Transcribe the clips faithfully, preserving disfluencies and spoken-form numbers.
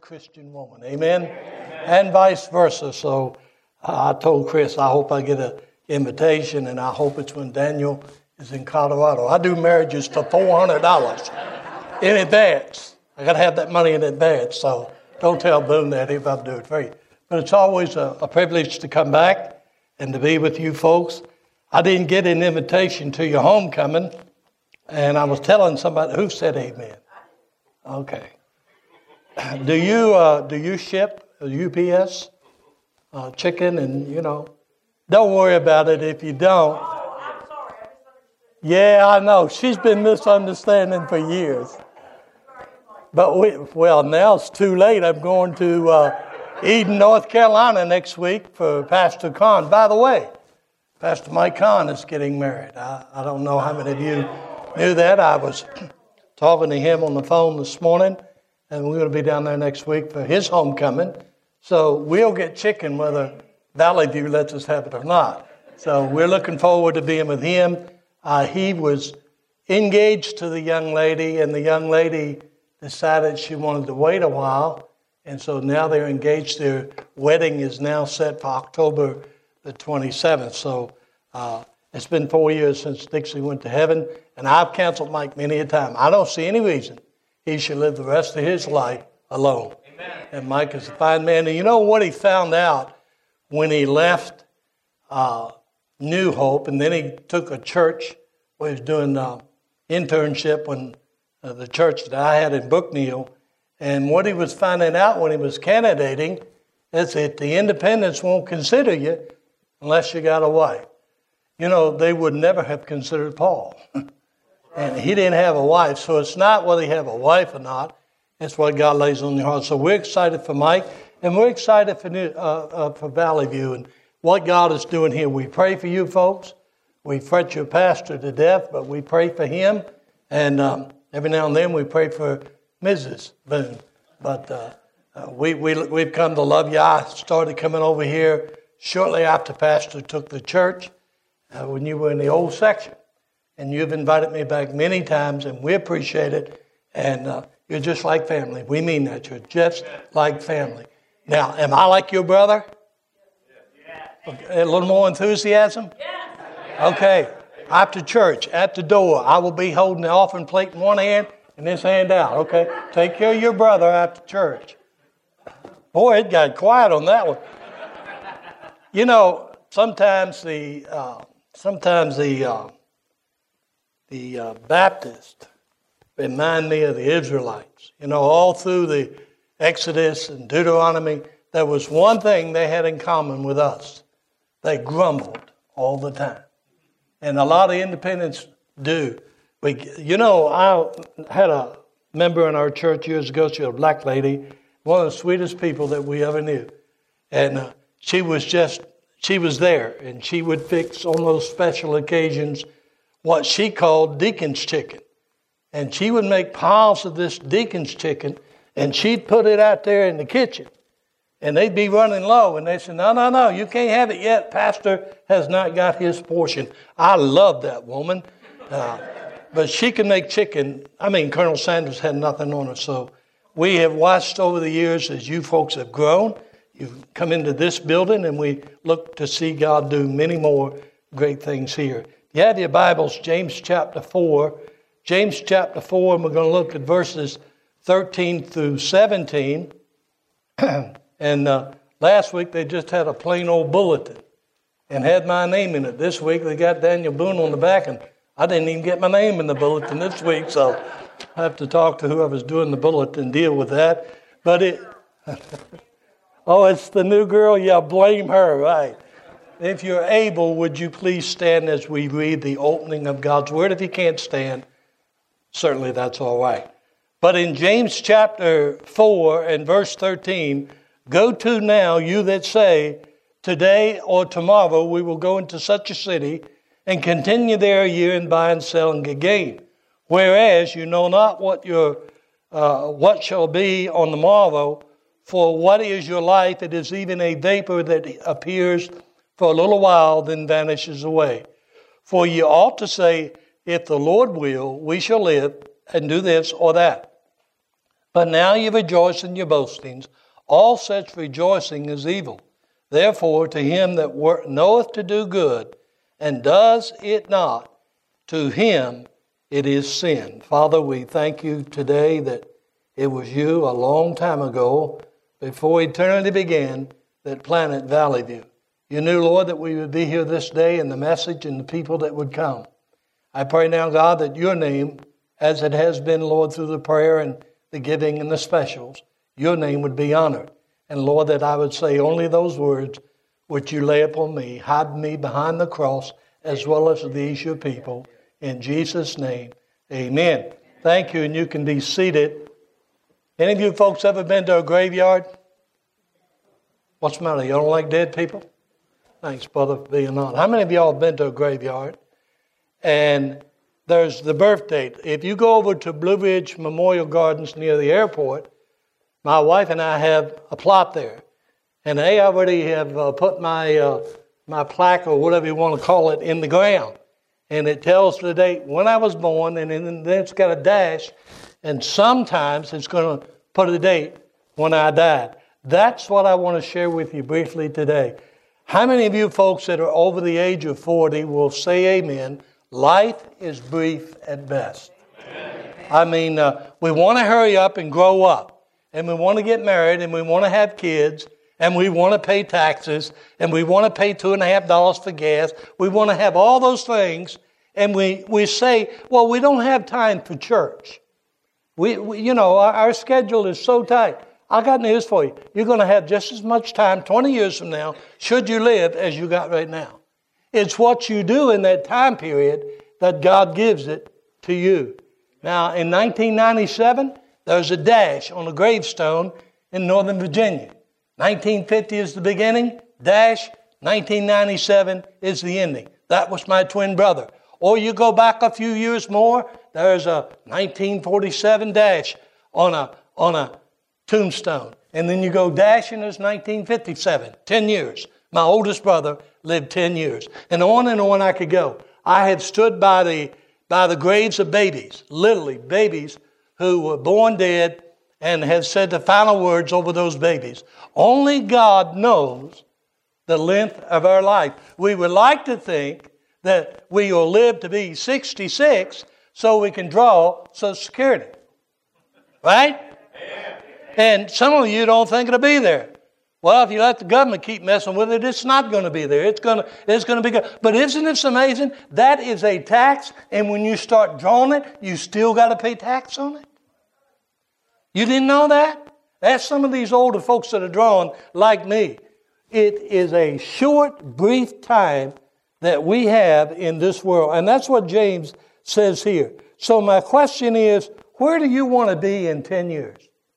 Christian woman. Amen? Amen. And vice versa. So uh, I told Chris, I hope I get an invitation, and I hope it's when Daniel is in Colorado. I do marriages for four hundred dollars in advance. I got to have that money in advance, so don't tell Boone that if I do it for you. But it's always a, a privilege to come back and to be with you folks. I didn't get an invitation to your homecoming, and I was telling somebody, who said amen? Okay. Do you uh, do you ship U P S uh, chicken? And, you know, don't worry about it if you don't. Oh, I'm sorry. I misunderstood. Yeah, I know. She's been misunderstanding for years. But, we, well, now it's too late. I'm going to uh, Eden, North Carolina next week for Pastor Kahn. By the way, Pastor Mike Kahn is getting married. I, I don't know how many of you knew that. I was talking to him on the phone this morning, and we're going to be down there next week for his homecoming. So we'll get chicken whether Valley View lets us have it or not. So we're looking forward to being with him. Uh, he was engaged to the young lady, and the young lady decided she wanted to wait a while, and so now they're engaged. Their wedding is now set for October the twenty-seventh. So uh, it's been four years since Dixie went to heaven, and I've counseled Mike many a time. I don't see any reason he should live the rest of his life alone. Amen. And Mike is a fine man. And you know what he found out when he left uh, New Hope, and then he took a church where he was doing uh, internship when Uh, the church that I had in Brookneal, and what he was finding out when he was candidating is that the independents won't consider you unless you got a wife. You know, they would never have considered Paul. And he didn't have a wife, so it's not whether you have a wife or not, it's what God lays on your heart. So we're excited for Mike, and we're excited for, New, uh, uh, for Valley View and what God is doing here. We pray for you folks. We fret your pastor to death, but we pray for him, and um, every now and then we pray for Missus Boone. But uh, uh, we, we, we've come to love you. I started coming over here shortly after Pastor took the church uh, when you were in the old section. And you've invited me back many times, and we appreciate it. And uh, you're just like family. We mean that. You're just like family. Now, am I like your brother? A little more enthusiasm? Okay. After church, at the door, I will be holding the offering plate in one hand and this hand out, okay? Take care of your brother after church. Boy, it got quiet on that one. You know, sometimes the uh, sometimes the uh, the uh, Baptists remind me of the Israelites. You know, all through the Exodus and Deuteronomy, there was one thing they had in common with us. They grumbled all the time. And a lot of independents do. We, you know, I had a member in our church years ago. She was a black lady, one of the sweetest people that we ever knew. And uh, she was just, she was there. And she would fix on those special occasions what she called deacon's chicken. And she would make piles of this deacon's chicken, and she'd put it out there in the kitchen. And they'd be running low, and they said, no, no, no, you can't have it yet. Pastor has not got his portion. I love that woman. Uh, but she can make chicken. I mean, Colonel Sanders had nothing on her. So we have watched over the years as you folks have grown. You've come into this building, and we look to see God do many more great things here. You have your Bibles, James chapter four. James chapter four, and we're going to look at verses thirteen through seventeen. And uh, last week they just had a plain old bulletin and had my name in it. This week they got Daniel Boone on the back, and I didn't even get my name in the bulletin this week, so I have to talk to whoever's doing the bulletin and deal with that. But it, oh, it's the new girl? Yeah, blame her, right. If you're able, would you please stand as we read the opening of God's Word? If you can't stand, certainly that's all right. But in James chapter four and verse thirteen, go to now, you that say, today or tomorrow we will go into such a city and continue there a year and buy and sell and get gain. Whereas you know not what your uh, what shall be on the morrow, for what is your life? It is even a vapor that appears for a little while, then vanishes away. For you ought to say, if the Lord will, we shall live and do this or that. But now you rejoice in your boastings. All such rejoicing is evil. Therefore, to him that wor- knoweth to do good, and does it not, to him it is sin. Father, we thank you today that it was you a long time ago, before eternity began, that planted Valley View. You knew, Lord, that we would be here this day and the message and the people that would come. I pray now, God, that your name, as it has been, Lord, through the prayer and the giving and the specials, your name would be honored. And Lord, that I would say only those words which you lay upon me. Hide me behind the cross as well as these your people. In Jesus' name, amen. Thank you, and you can be seated. Any of you folks ever been to a graveyard? What's the matter? You don't like dead people? Thanks, brother, for being on. How many of y'all have been to a graveyard? And there's the birth date. If you go over to Blue Ridge Memorial Gardens near the airport, my wife and I have a plot there. And they already have uh, put my uh, my plaque, or whatever you want to call it, in the ground. And it tells the date when I was born, and then it's got a dash. And sometimes it's going to put a date when I died. That's what I want to share with you briefly today. How many of you folks that are over the age of forty will say amen? Life is brief at best. Amen. I mean, uh, we want to hurry up and grow up. And we want to get married, and we want to have kids, and we want to pay taxes, and we want to pay two and a half dollars for gas. We want to have all those things, and we, we say, well, we don't have time for church. We, we you know, our, our schedule is so tight. I got news for you. You're going to have just as much time twenty years from now, should you live, as you got right now. It's what you do in that time period that God gives it to you. Now, in nineteen ninety-seven, there's a dash on a gravestone in Northern Virginia. nineteen fifty is the beginning, dash, nineteen ninety-seven is the ending. That was my twin brother. Or you go back a few years more, there's a nineteen forty-seven dash on a, on a tombstone. And then you go dash and there's nineteen fifty-seven, ten years. My oldest brother lived ten years. And on and on I could go. I have stood by the, by the graves of babies, literally babies who were born dead, and have said the final words over those babies. Only God knows the length of our life. We would like to think that we will live to be sixty-six so we can draw Social Security. Right? And some of you don't think it'll be there. Well, if you let the government keep messing with it, it's not going to be there. It's going to, it's going to be good. But isn't this amazing? That is a tax, and when you start drawing it, you still got to pay tax on it. You didn't know that? That's some of these older folks that are drawing like me. It is a short, brief time that we have in this world. And that's what James says here. So my question is, where do you want to be in ten years?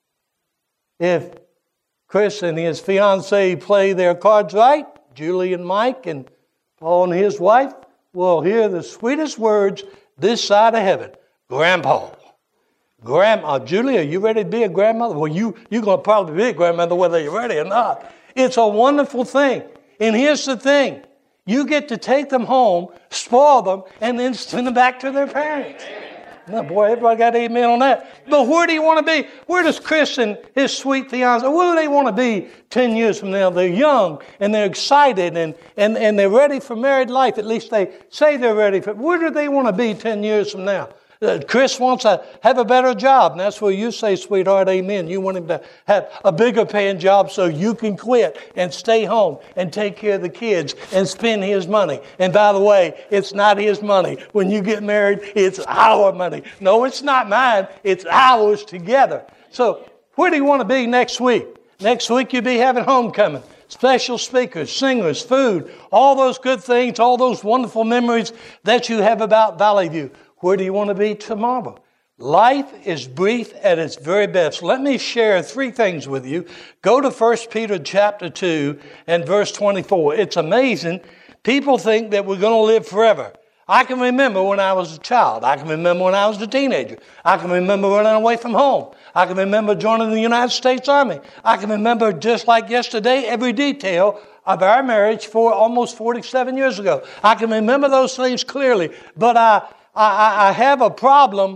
If Chris and his fiancée play their cards right, Julie and Mike and Paul and his wife will hear the sweetest words this side of heaven. Grandpa. Grandma, Julie, are you ready to be a grandmother? Well, you, you're going to probably be a grandmother whether you're ready or not. It's a wonderful thing. And here's the thing. You get to take them home, spoil them, and then send them back to their parents. Now, boy, everybody got amen on that. But where do you want to be? Where does Chris and his sweet fiancée, where do they want to be ten years from now? They're young, and they're excited, and, and, and they're ready for married life. At least they say they're ready for it. Where do they want to be ten years from now? Uh, Chris wants to have a better job, and that's where you say, sweetheart, amen. You want him to have a bigger paying job so you can quit and stay home and take care of the kids and spend his money. And by the way, it's not his money. When you get married, it's our money. No, it's not mine. It's ours together. So where do you want to be next week? Next week you'll be having homecoming. Special speakers, singers, food, all those good things, all those wonderful memories that you have about Valley View. Where do you want to be tomorrow? Life is brief at its very best. Let me share three things with you. Go to First Peter chapter two and verse twenty-four. It's amazing. People think that we're going to live forever. I can remember when I was a child. I can remember when I was a teenager. I can remember running away from home. I can remember joining the United States Army. I can remember, just like yesterday, every detail of our marriage for almost forty-seven years ago. I can remember those things clearly, but I... I, I have a problem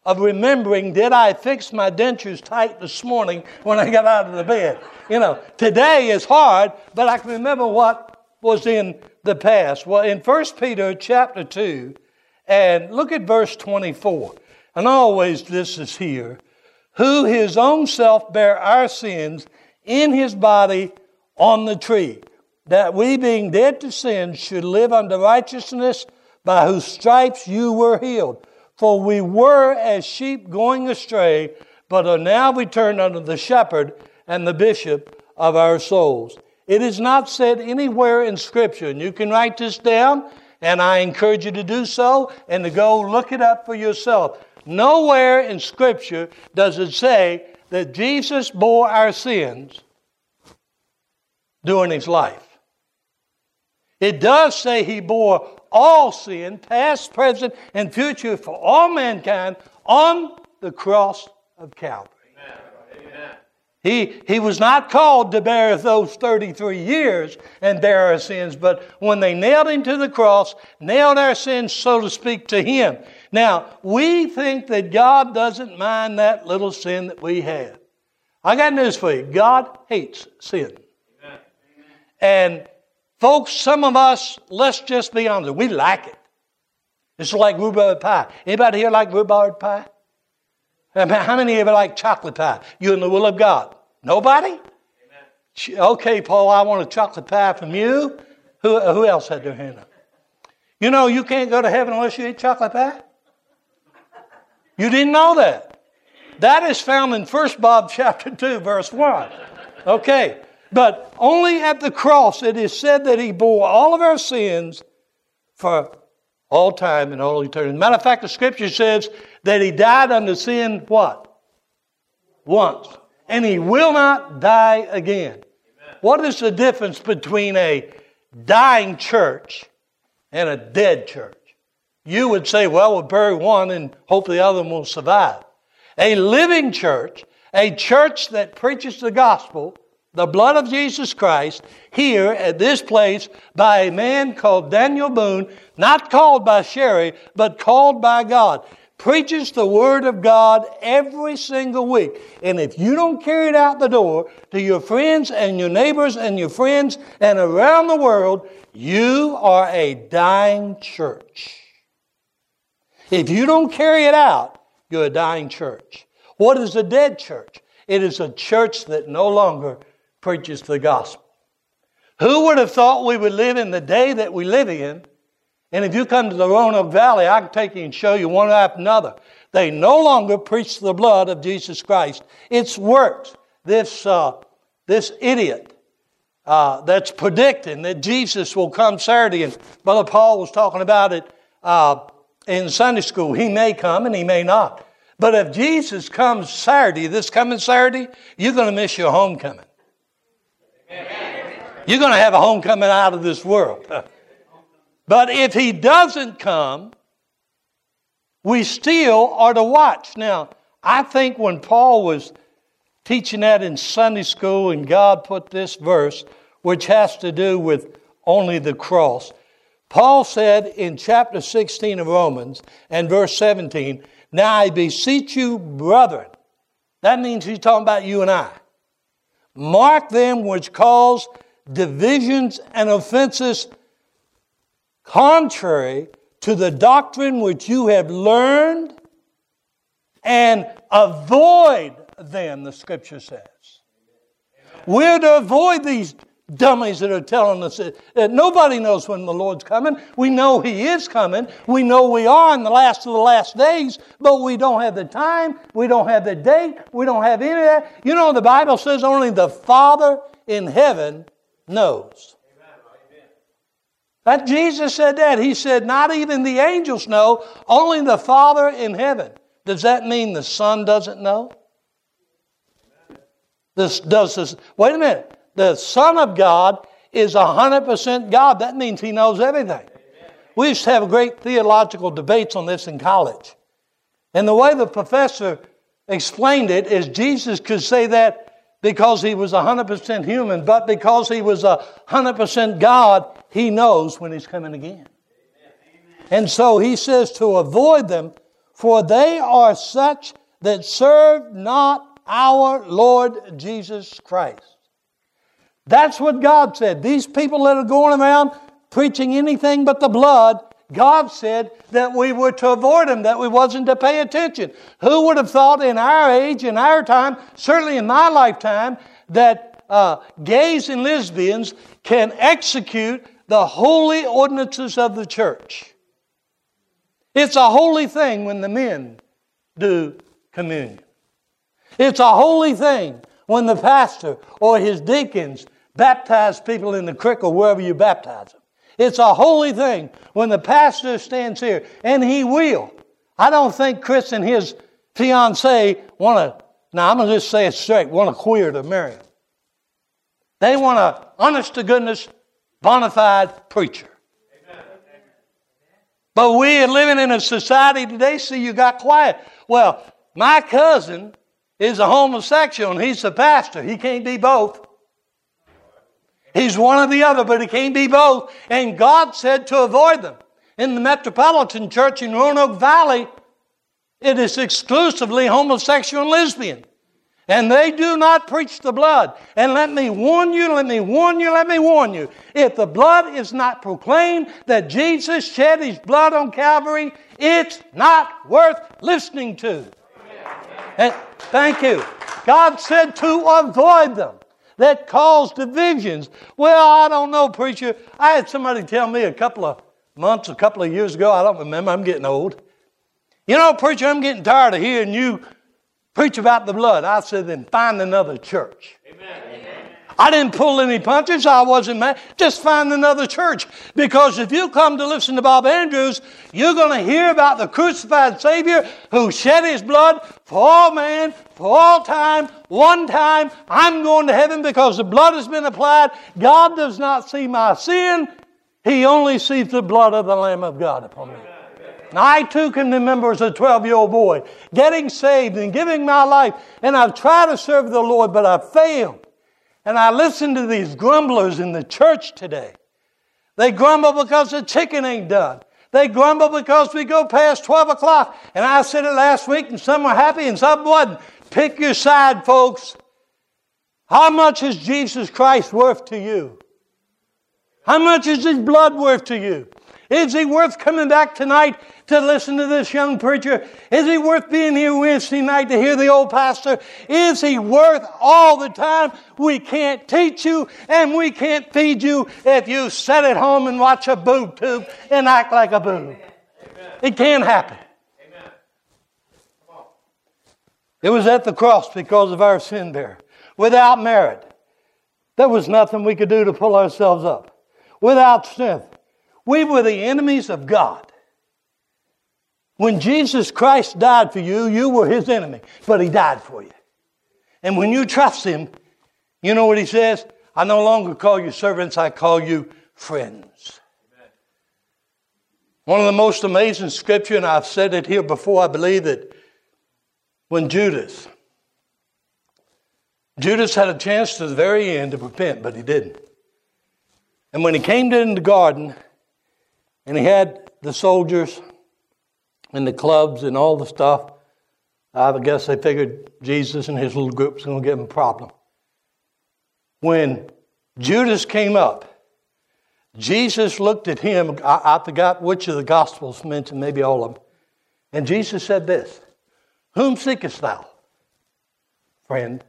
of remembering, did I fix my dentures tight this morning when I got out of the bed? You know, today is hard, but I can remember what was in the past. Well, in First Peter chapter two, and look at verse twenty-four. And always this is here. Who his own self bare our sins in his body on the tree, that we being dead to sin should live unto righteousness, by whose stripes you were healed. For we were as sheep going astray, but are now returned unto the shepherd and the bishop of our souls. It is not said anywhere in Scripture, and you can write this down, and I encourage you to do so, and to go look it up for yourself. Nowhere in Scripture does it say that Jesus bore our sins during his life. It does say he bore all sin, past, present, and future, for all mankind on the cross of Calvary. Amen. He, he was not called to bear those thirty-three years and bear our sins, but when they nailed him to the cross, nailed our sins, so to speak, to him. Now, we think that God doesn't mind that little sin that we have. I got news for you. God hates sin. Amen. And folks, some of us, let's just be honest, we like it. It's like rhubarb pie. Anybody here like rhubarb pie? How many of you like chocolate pie? You in the will of God? Nobody? Amen. Okay, Paul, I want a chocolate pie from you. Who, who else had their hand up? You know you can't go to heaven unless you eat chocolate pie? You didn't know that. That is found in First Bob chapter two, verse one. Okay. But only at the cross it is said that he bore all of our sins for all time and all eternity. Matter of fact, the Scripture says that he died unto sin what? Once. And he will not die again. Amen. What is the difference between a dying church and a dead church? You would say, well, we'll bury one and hope the other one will survive. A living church, a church that preaches the gospel, the blood of Jesus Christ, here at this place by a man called Daniel Boone, not called by Sherry, but called by God, preaches the Word of God every single week. And if you don't carry it out the door to your friends and your neighbors and your friends and around the world, you are a dying church. If you don't carry it out, you're a dying church. What is a dead church? It is a church that no longer preaches the gospel. Who would have thought we would live in the day that we live in? And if you come to the Roanoke Valley, I can take you and show you one after another. They no longer preach the blood of Jesus Christ. It's works. This, uh, this idiot uh, that's predicting that Jesus will come Saturday, and Brother Paul was talking about it uh, in Sunday school. He may come and he may not. But if Jesus comes Saturday, this coming Saturday, you're going to miss your homecoming. You're going to have a homecoming out of this world. But if he doesn't come, we still are to watch. Now, I think when Paul was teaching that in Sunday school and God put this verse, which has to do with only the cross, Paul said in chapter sixteen of Romans and verse seventeen, now I beseech you, brethren. That means he's talking about you and I. Mark them which cause divisions and offenses contrary to the doctrine which you have learned, and avoid them, the Scripture says. We're to avoid these dummies that are telling us that, that nobody knows when the Lord's coming. We know He is coming. We know we are in the last of the last days, but we don't have the time. We don't have the date. We don't have any of that. You know, the Bible says only the Father in heaven knows. Amen. That Jesus said that. He said, not even the angels know, only the Father in heaven. Does that mean the Son doesn't know? This does this. Wait a minute. The Son of God is one hundred percent God. That means He knows everything. Amen. We used to have great theological debates on this in college. And the way the professor explained it is Jesus could say that because He was one hundred percent human, but because He was one hundred percent God, He knows when He's coming again. Amen. And so He says to avoid them For they are such that serve not our Lord Jesus Christ. That's what God said. These people that are going around preaching anything but the blood, God said that we were to avoid them, that we wasn't to pay attention. Who would have thought in our age, in our time, certainly in my lifetime, that uh, gays and lesbians can execute the holy ordinances of the church? It's a holy thing when the men do communion. It's a holy thing when the pastor or his deacons baptize people in the creek or wherever you baptize them. It's a holy thing when the pastor stands here, and he will. I don't think Chris and his fiancée want to, now I'm going to just say it straight, want a queer to marry him. They want a honest-to-goodness, bona fide preacher. Amen. But we are living in a society today, see, you got quiet. Well, my cousin is a homosexual, and he's a pastor. He can't be both. He's one or the other, but he can't be both. And God said to avoid them. In the Metropolitan Church in Roanoke Valley, it is exclusively homosexual and lesbian. And they do not preach the blood. And let me warn you, let me warn you, let me warn you. If the blood is not proclaimed that Jesus shed His blood on Calvary, it's not worth listening to. And thank you. God said to avoid them. That cause divisions. Well, I don't know, preacher. I had somebody tell me a couple of months, a couple of years ago, I don't remember, I'm getting old. You know, preacher, I'm getting tired of hearing you preach about the blood. I said, then find another church. Amen. I didn't pull any punches. I wasn't mad. Just find another church. Because if you come to listen to Bob Andrews, you're going to hear about the crucified Savior who shed His blood for all man, for all time, one time. I'm going to heaven because the blood has been applied. God does not see my sin. He only sees the blood of the Lamb of God upon me. Now, I too can remember as a twelve-year-old boy getting saved and giving my life. And I've tried to serve the Lord, but I've failed. And I listen to these grumblers in the church today. They grumble because the chicken ain't done. They grumble because we go past twelve o'clock. And I said it last week, and some were happy and some wasn't. Pick your side, folks. How much is Jesus Christ worth to you? How much is His blood worth to you? Is He worth coming back tonight to listen to this young preacher? Is he worth being here Wednesday night to hear the old pastor? Is he worth all the time? We can't teach you and we can't feed you if you sit at home and watch a boob tube and act like a boob. It can't happen. Amen. Come on. It was at the cross because of our sin there. Without merit, there was nothing we could do to pull ourselves up. Without strength, we were the enemies of God. When Jesus Christ died for you, you were His enemy, but He died for you. And when you trust Him, you know what He says? I no longer call you servants, I call you friends. Amen. One of the most amazing scripture, and I've said it here before, I believe that when Judas, Judas had a chance to the very end to repent, but he didn't. And when he came in the garden, and he had the soldiers and the clubs and all the stuff, I guess they figured Jesus and his little group was going to give him a problem. When Judas came up, Jesus looked at him. I, I forgot which of the Gospels mentioned, maybe all of them. And Jesus said this, "Whom seekest thou, friend?"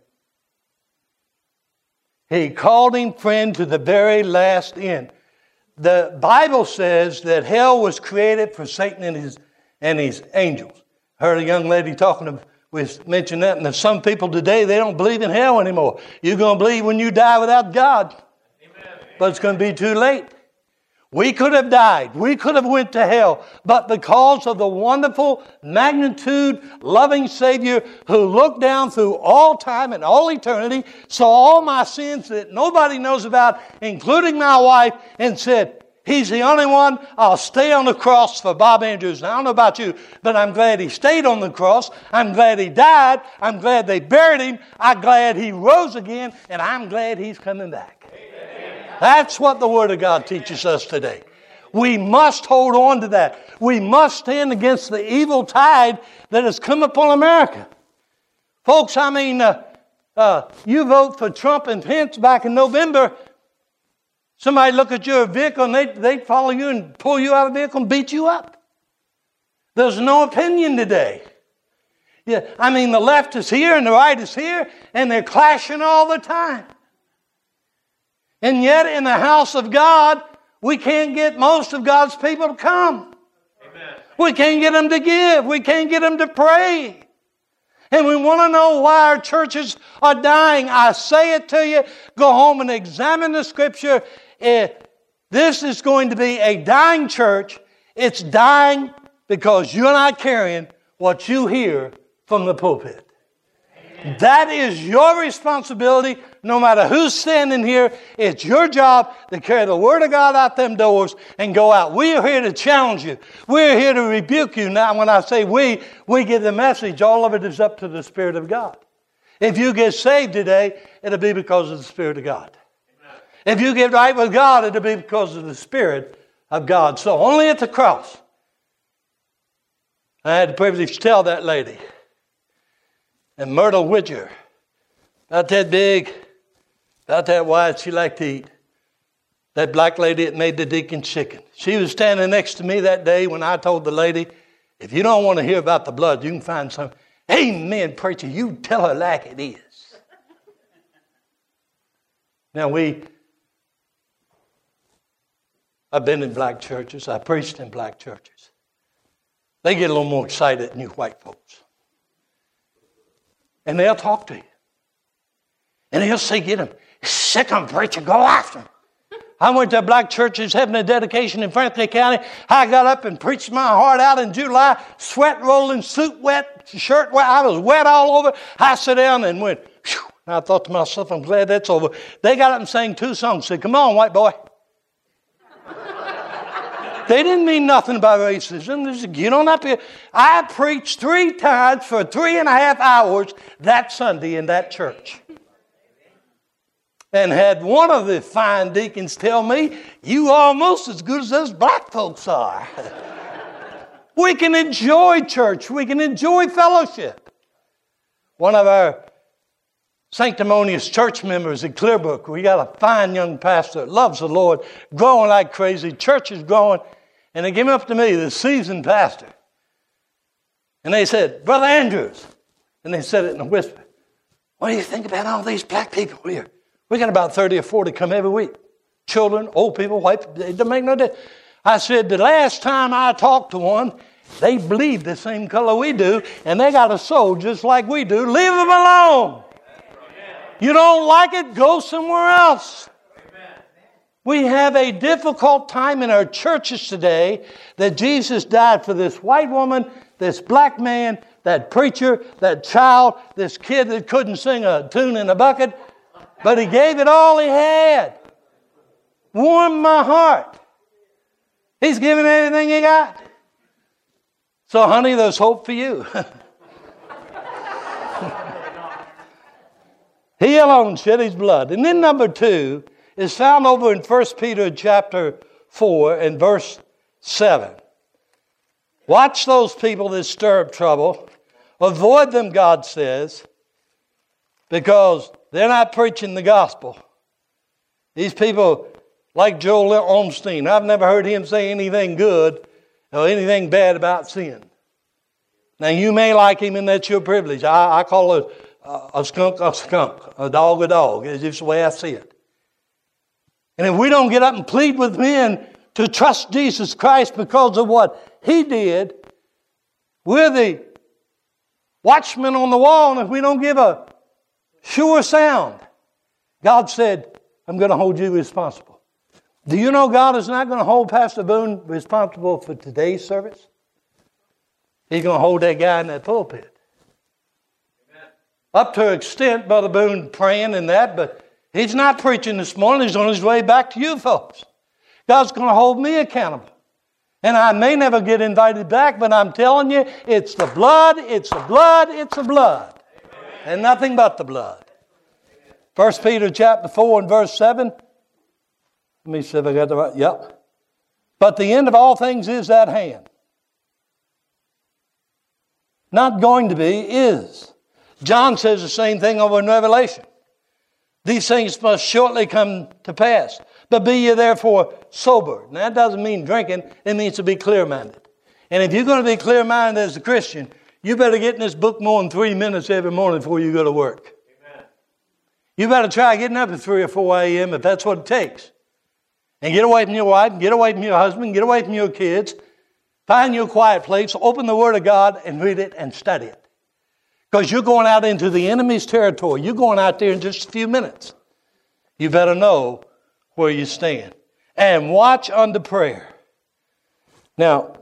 He called him friend to the very last end. The Bible says that hell was created for Satan and his and his angels. I heard a young lady talking to was mentioned that, and there's some people today, they don't believe in hell anymore. You're going to believe when you die without God. Amen. But it's going to be too late. We could have died. We could have went to hell. But because of the wonderful magnitude, loving Savior who looked down through all time and all eternity, saw all my sins that nobody knows about, including my wife, and said, He's the only one. I'll stay on the cross for Bob Andrews. Now, I don't know about you, but I'm glad he stayed on the cross. I'm glad he died. I'm glad they buried him. I'm glad he rose again, and I'm glad he's coming back. Amen. That's what the Word of God teaches us today. We must hold on to that. We must stand against the evil tide that has come upon America. Folks, I mean, uh, uh, you vote for Trump and Pence back in November. Somebody look at your vehicle and they'd, they'd follow you and pull you out of the vehicle and beat you up. There's no opinion today. Yeah, I mean, the left is here and the right is here, and they're clashing all the time. And yet, in the house of God, we can't get most of God's people to come. Amen. We can't get them to give. We can't get them to pray. And we want to know why our churches are dying. I say it to you, go home and examine the Scripture. If this is going to be a dying church, it's dying because you're not carrying what you hear from the pulpit. Amen. That is your responsibility. No matter who's standing here, it's your job to carry the Word of God out them doors and go out. We are here to challenge you. We're here to rebuke you. Now, when I say we, we give the message. All of it is up to the Spirit of God. If you get saved today, it'll be because of the Spirit of God. Amen. If you get right with God, it'll be because of the Spirit of God. So only at the cross. I had the privilege to tell that lady. And Myrtle Widger, about that big, about that wide, she liked to eat. That black lady that made the deacon's chicken. She was standing next to me that day when I told the lady, if you don't want to hear about the blood, you can find some. Amen, preacher, you tell her like it is. Now we, I've been in black churches. I preached in black churches. They get a little more excited than you white folks. And they'll talk to you. And they'll say, get them. Sick of them, preacher. Go after them. I went to a black church that's having a dedication in Franklin County. I got up and preached my heart out in July. Sweat rolling, suit wet, shirt wet. I was wet all over. I sat down and went, phew. And I thought to myself, I'm glad that's over. They got up and sang two songs. Said, come on, white boy. They didn't mean nothing about racism. They said, you don't have to. I preached three times for three and a half hours that Sunday in that church. And had one of the fine deacons tell me, you are almost as good as those black folks are. We can enjoy church. We can enjoy fellowship. One of our sanctimonious church members at Clearbrook, we got a fine young pastor that loves the Lord, growing like crazy. Church is growing. And they came up to me, the seasoned pastor. And they said, Brother Andrews. And they said it in a whisper. What do you think about all these black people here? We got about thirty or forty come every week. Children, old people, white people. It doesn't make no difference. I said, the last time I talked to one, they bleed the same color we do, and they got a soul just like we do. Leave them alone. You don't like it, go somewhere else. We have a difficult time in our churches today that Jesus died for this white woman, this black man, that preacher, that child, this kid that couldn't sing a tune in a bucket, but he gave it all he had. Warmed my heart. He's given everything he got. So, honey, there's hope for you. He alone shed his blood. And then number two is found over in First Peter chapter four and verse seven. Watch those people that stir up trouble. Avoid them, God says, because they're not preaching the gospel. These people, like Joel Osteen, I've never heard him say anything good or anything bad about sin. Now, you may like him, and that's your privilege. I, I call it a, a skunk a skunk, a dog a dog. It's just the way I see it. And if we don't get up and plead with men to trust Jesus Christ because of what He did, we're the watchmen on the wall, and if we don't give a sure sound, God said, I'm going to hold you responsible. Do you know God is not going to hold Pastor Boone responsible for today's service? He's going to hold that guy in that pulpit. Amen. Up to an extent, Brother Boone praying and that, but he's not preaching this morning. He's on his way back to you folks. God's going to hold me accountable. And I may never get invited back, but I'm telling you, it's the blood, it's the blood, it's the blood. Amen. And nothing but the blood. First Peter chapter four and verse seven. Let me see if I got the right. Yep. But the end of all things is at hand. Not going to be, is. John says the same thing over in Revelation. These things must shortly come to pass. But be ye therefore sober. Now that doesn't mean drinking. It means to be clear-minded. And if you're going to be clear-minded as a Christian, you better get in this book more than three minutes every morning before you go to work. Amen. You better try getting up at three or four a.m. if that's what it takes. And get away from your wife, get away from your husband, get away from your kids. Find your quiet place, open the Word of God and read it and study it. Because you're going out into the enemy's territory. You're going out there in just a few minutes. You better know where you stand. And watch under prayer. Now,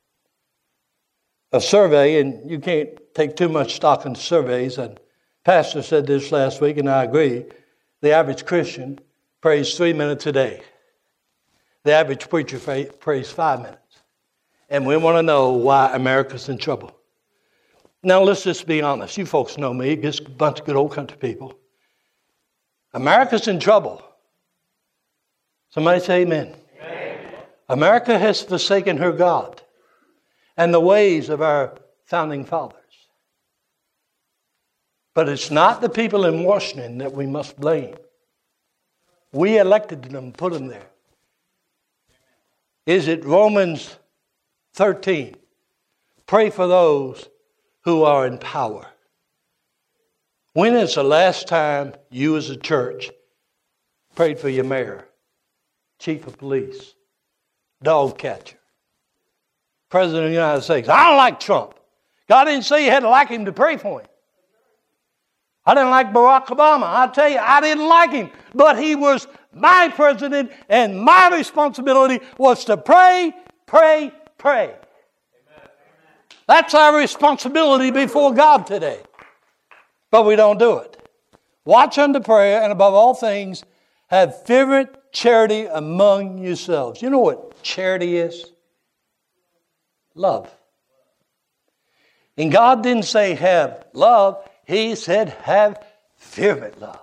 a survey, and you can't take too much stock in surveys, and Pastor said this last week, and I agree, the average Christian prays three minutes a day. The average preacher prays five minutes. And we want to know why America's in trouble. Now, let's just be honest. You folks know me, just a bunch of good old country people. America's in trouble. Somebody say amen. Amen. America has forsaken her God and the ways of our founding fathers. But it's not the people in Washington that we must blame. We elected them, put them there. Is it Romans thirteen? Pray for those who are in power. When is the last time you as a church prayed for your mayor, chief of police, dog catcher, president of the United States? I don't like Trump. God didn't say you had to like him to pray for him. I didn't like Barack Obama. I tell you, I didn't like him. But he was my president, and my responsibility was to pray, pray, pray. Amen. That's our responsibility before God today. But we don't do it. Watch unto prayer, and above all things, have fervent charity among yourselves. You know what charity is? Love. And God didn't say have love. He said have fervent love.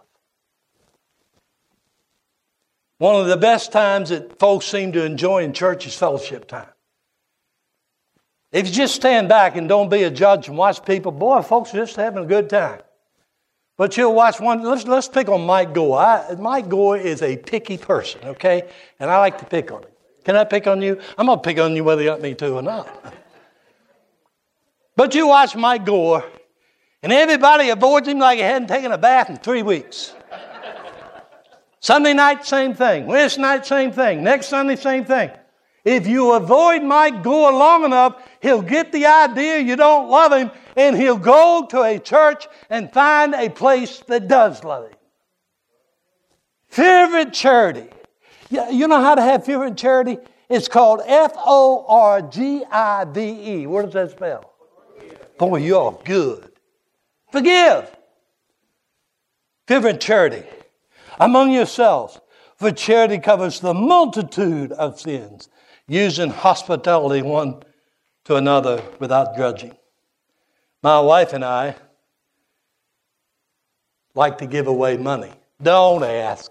One of the best times that folks seem to enjoy in church is fellowship time. If you just stand back and don't be a judge and watch people, boy, folks are just having a good time. But you'll watch one, let's, let's pick on Mike Gore. I, Mike Gore is a picky person, okay? And I like to pick on him. Can I pick on you? I'm going to pick on you whether you want me to or not. But you watch Mike Gore, and everybody avoids him like he hadn't taken a bath in three weeks. Sunday night, same thing. Wednesday night, same thing. Next Sunday, same thing. If you avoid Mike Gore long enough, he'll get the idea you don't love him, and he'll go to a church and find a place that does love him. Fervent charity. You know how to have fervent charity? It's called F O R G I V E. What does that spell? Boy, you're good. Forgive. Fervent charity among yourselves, for charity covers the multitude of sins, using hospitality one to another without grudging. My wife and I like to give away money. Don't ask.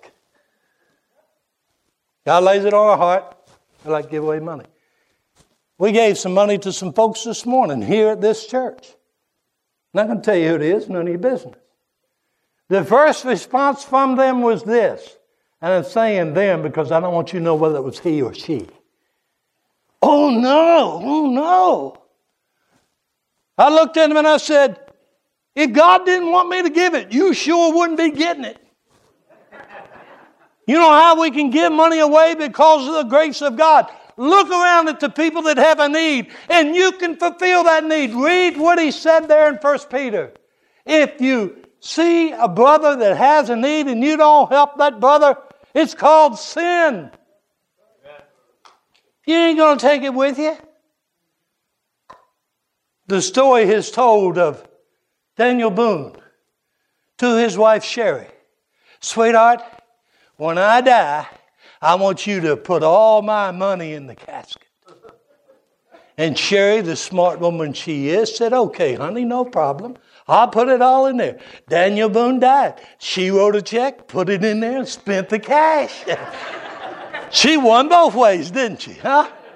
God lays it on our heart. I like to give away money. We gave some money to some folks this morning here at this church. I'm not going to tell you who it is, none of your business. The first response from them was this, and I'm saying them because I don't want you to know whether it was he or she. Oh no, oh no. I looked at him and I said, if God didn't want me to give it, you sure wouldn't be getting it. You know how we can give money away? Because of the grace of God. Look around at the people that have a need, and you can fulfill that need. Read what he said there in First Peter. If you see a brother that has a need and you don't help that brother, it's called sin. You ain't going to take it with you. The story is told of Daniel Boone to his wife Sherry. Sweetheart, when I die, I want you to put all my money in the casket. And Sherry, the smart woman she is, said, okay, honey, no problem. I'll put it all in there. Daniel Boone died. She wrote a check, put it in there, and spent the cash. She won both ways, didn't she? Huh?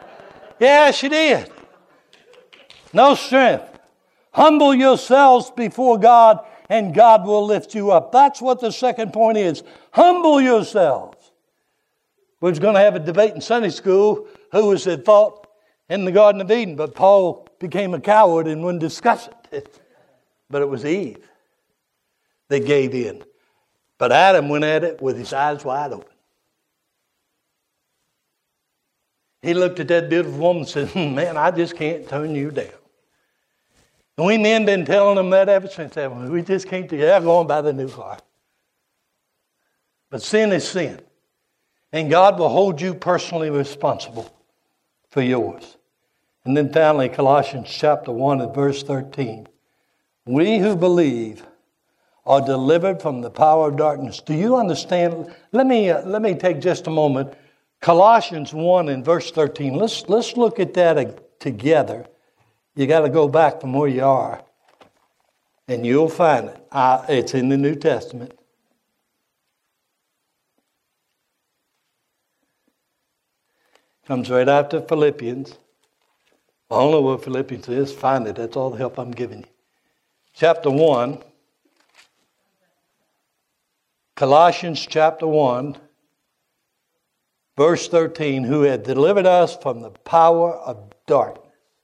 Yeah, she did. No strength. Humble yourselves before God, and God will lift you up. That's what the second point is. Humble yourselves. We was going to have a debate in Sunday school who was at fault in the Garden of Eden, but Paul became a coward and wouldn't discuss it. But it was Eve that gave in. But Adam went at it with his eyes wide open. He looked at that beautiful woman and said, man, I just can't turn you down. And we men been telling them that ever since that. We just can't do that. Going by the new car. But sin is sin. And God will hold you personally responsible for yours. And then finally, Colossians chapter one and verse thirteen. We who believe are delivered from the power of darkness. Do you understand? Let me uh, let me take just a moment. Colossians one and verse thirteen. Let's let's look at that together. You got to go back from where you are, and you'll find it. Uh, it's in the New Testament. Comes right after Philippians. I don't know what Philippians is. Find it. That's all the help I'm giving you. Chapter one. Colossians chapter one. Verse thirteen. Who had delivered us from the power of darkness.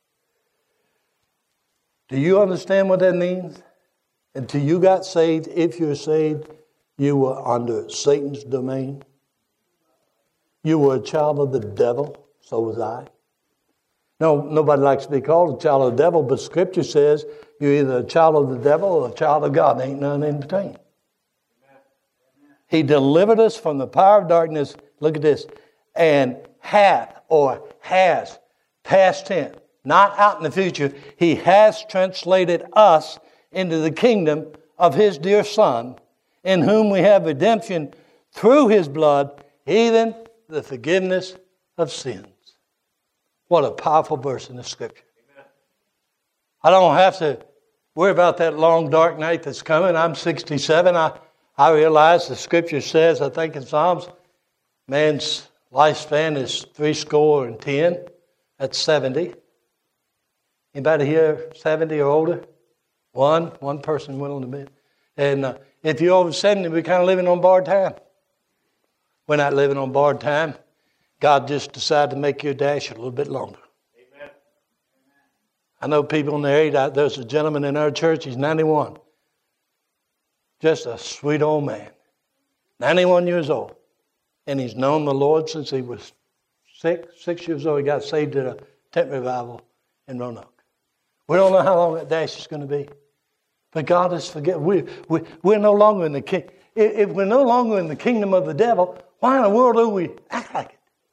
Do you understand what that means? Until you got saved, if you're saved, you were under Satan's domain. You were a child of the devil. So was I. No, nobody likes to be called a child of the devil, but Scripture says you're either a child of the devil or a child of God. There ain't none in between. Amen. He delivered us from the power of darkness. Look at this. And hath or has, past tense, not out in the future. He has translated us into the kingdom of His dear Son, in whom we have redemption through His blood, even the forgiveness of sins. What a powerful verse in the Scripture. Amen. I don't have to worry about that long, dark night that's coming. I'm sixty-seven. I, I realize the Scripture says, I think in Psalms, man's lifespan is three score and ten. That's seventy. Anybody here seventy or older? One. One person willing to admit. And uh, if you're over seventy, we're kind of living on borrowed time. We're not living on borrowed time. God just decided to make your dash a little bit longer. Amen. I know people in their age. There's a gentleman in our church. He's ninety-one. Just a sweet old man. ninety-one years old. And he's known the Lord since he was six, six years old. He got saved at a tent revival in Roanoke. We don't know how long that dash is going to be. But God is forgiven. We, we, we're no longer in the king. If we're no longer in the kingdom of the devil, why in the world do we act like it?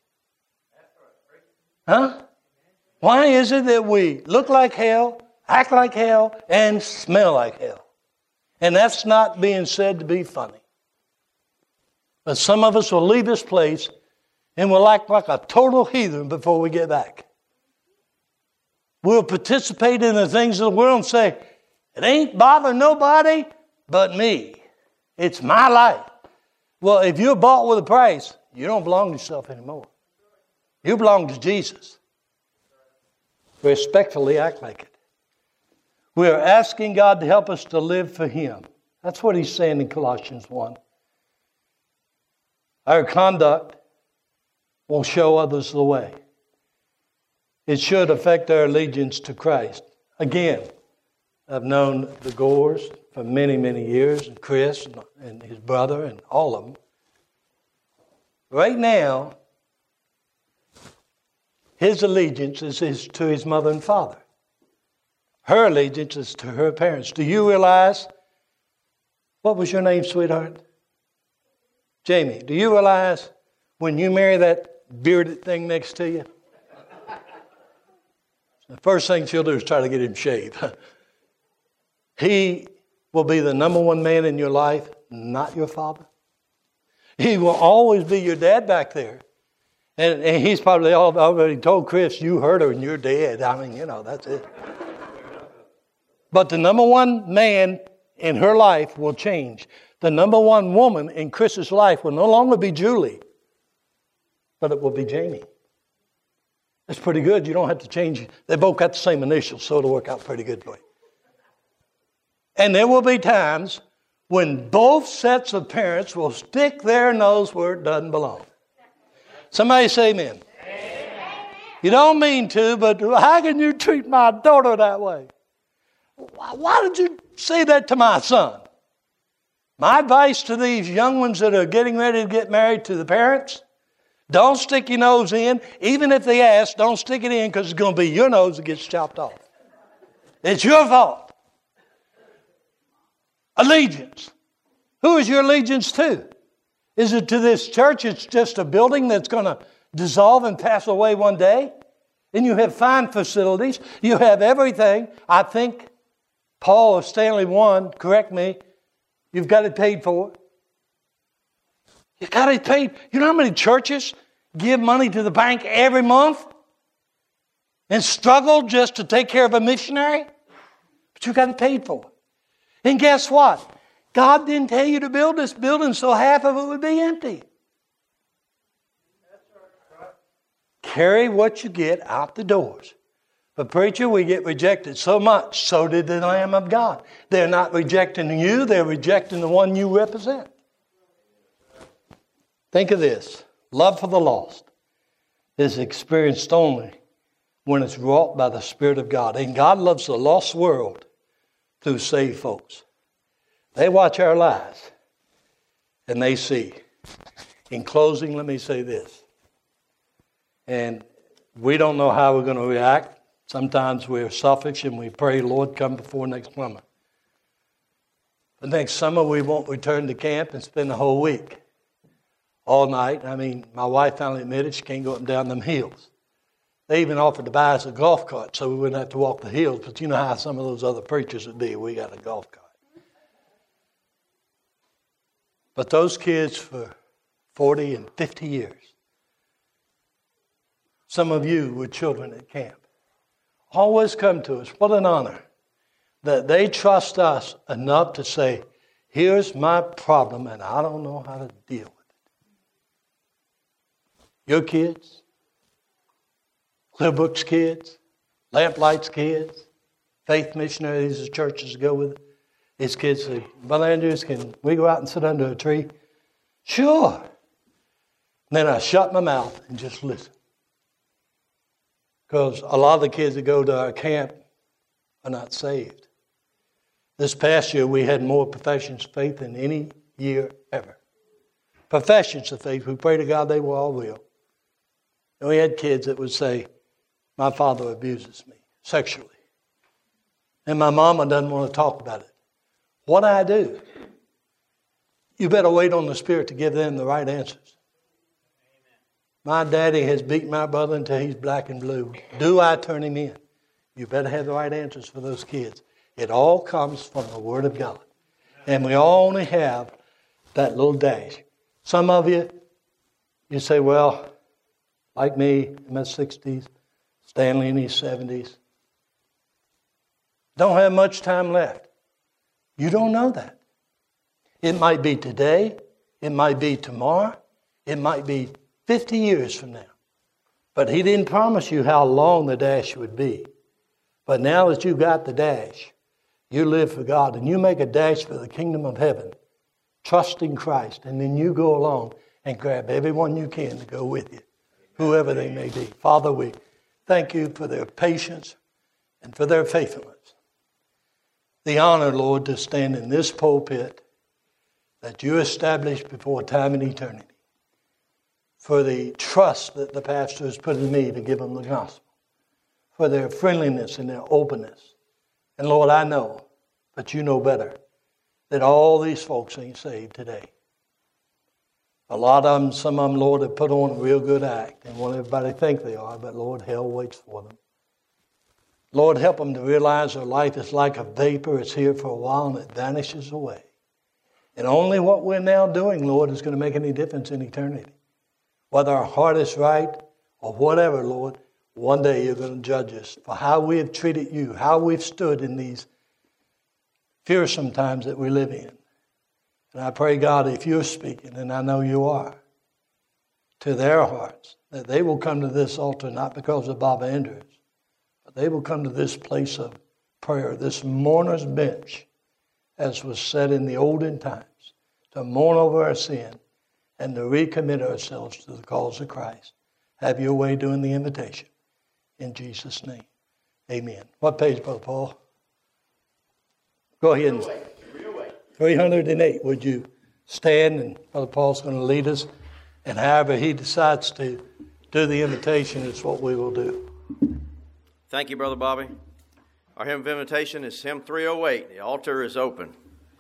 Huh? Why is it that we look like hell, act like hell, and smell like hell? And that's not being said to be funny. But some of us will leave this place and we'll act like a total heathen before we get back. We'll participate in the things of the world and say, it ain't bothering nobody but me. It's my life. Well, if you're bought with a price, you don't belong to yourself anymore. You belong to Jesus. Respectfully act like it. We are asking God to help us to live for Him. That's what He's saying in Colossians one. Our conduct will show others the way. It should affect our allegiance to Christ. Again, I've known the Gores for many, many years, and Chris and his brother and all of them. Right now, his allegiance is his, to his mother and father. Her allegiance is to her parents. Do you realize, what was your name, sweetheart? Jamie. Do you realize when you marry that bearded thing next to you, the first thing she'll do is try to get him shaved. He will be the number one man in your life, not your father. He will always be your dad back there. And, and he's probably already told Chris, you hurt her and you're dead. I mean, you know, that's it. But the number one man in her life will change. The number one woman in Chris's life will no longer be Julie, but it will be Jamie. That's pretty good. You don't have to change. They both got the same initials, so it'll work out pretty good for you. And there will be times when both sets of parents will stick their nose where it doesn't belong. Somebody say amen. Amen. You don't mean to, but how can you treat my daughter that way? Why did you say that to my son? My advice to these young ones that are getting ready to get married, to the parents, don't stick your nose in. Even if they ask, don't stick it in, because it's going to be your nose that gets chopped off. It's your fault. Allegiance. Who is your allegiance to? Is it to this church? It's just a building that's going to dissolve and pass away one day? And you have fine facilities. You have everything. I think Paul of Stanley one, correct me, you've got it paid for. You got it paid. You know how many churches give money to the bank every month and struggle just to take care of a missionary? But you got it paid for. And guess what? God didn't tell you to build this building so half of it would be empty. Carry what you get out the doors. But preacher, we get rejected so much. So did the Lamb of God. They're not rejecting you. They're rejecting the one you represent. Think of this. Love for the lost is experienced only when it's wrought by the Spirit of God. And God loves the lost world through saved folks. They watch our lives and they see. In closing, let me say this. And we don't know how we're going to react. Sometimes we're selfish and we pray, Lord, come before next summer. But next summer we won't return to camp and spend the whole week. All night. I mean, my wife finally admitted she can't go up and down them hills. They even offered to buy us a golf cart so we wouldn't have to walk the hills. But you know how some of those other preachers would be. We got a golf cart. But those kids for forty and fifty years, some of you were children at camp, always come to us. What an honor that they trust us enough to say, here's my problem and I don't know how to deal with it. Your kids, Clearbrook's kids, Lamplight's kids, faith missionaries of churches go with it. His kids say, Brother Andrews, can we go out and sit under a tree? Sure. And then I shut my mouth and just listen. Because a lot of the kids that go to our camp are not saved. This past year, we had more professions of faith than any year ever. Professions of faith. We pray to God they will all will. And we had kids that would say, my father abuses me sexually. And my mama doesn't want to talk about it. What do I do? You better wait on the Spirit to give them the right answers. My daddy has beat my brother until he's black and blue. Do I turn him in? You better have the right answers for those kids. It all comes from the Word of God. And we all only have that little dash. Some of you, you say, well, like me, in my sixties, Stanley in his seventies, don't have much time left. You don't know that. It might be today. It might be tomorrow. It might be fifty years from now. But he didn't promise you how long the dash would be. But now that you got the dash, you live for God and you make a dash for the kingdom of heaven, trusting Christ, and then you go along and grab everyone you can to go with you, whoever they may be. Father, we thank you for their patience and for their faithfulness. The honor, Lord, to stand in this pulpit that you established before time and eternity. For the trust that the pastor has put in me to give them the gospel. For their friendliness and their openness. And Lord, I know, but you know better, that all these folks ain't saved today. A lot of them, some of them, Lord, have put on a real good act and want everybody to think they are, but Lord, hell waits for them. Lord, help them to realize their life is like a vapor. It's here for a while and it vanishes away. And only what we're now doing, Lord, is going to make any difference in eternity. Whether our heart is right or whatever, Lord, one day you're going to judge us for how we have treated you, how we've stood in these fearsome times that we live in. And I pray, God, if you're speaking, and I know you are, to their hearts, that they will come to this altar not because of Bob Andrews, but they will come to this place of prayer, this mourner's bench, as was said in the olden times, to mourn over our sin and to recommit ourselves to the cause of Christ. Have your way doing the invitation. In Jesus' name, amen. What page, Brother Paul? Go ahead. And, three hundred eight. Would you stand, and Brother Paul's going to lead us. And however he decides to do the invitation is what we will do. Thank you, Brother Bobby. Our hymn of invitation is hymn three oh eight. The altar is open.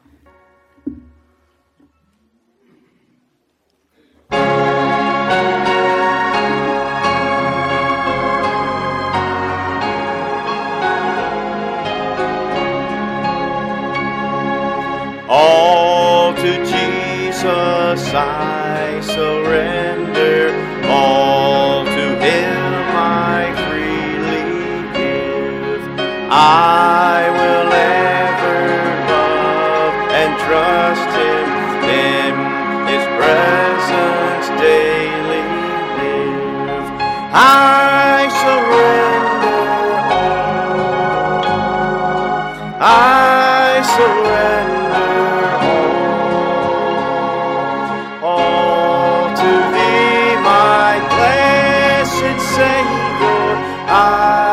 All to Jesus I surrender, all to Him I freely give. I will ever love and trust Him, in His presence daily live. I surrender all. I surrender. Savior, I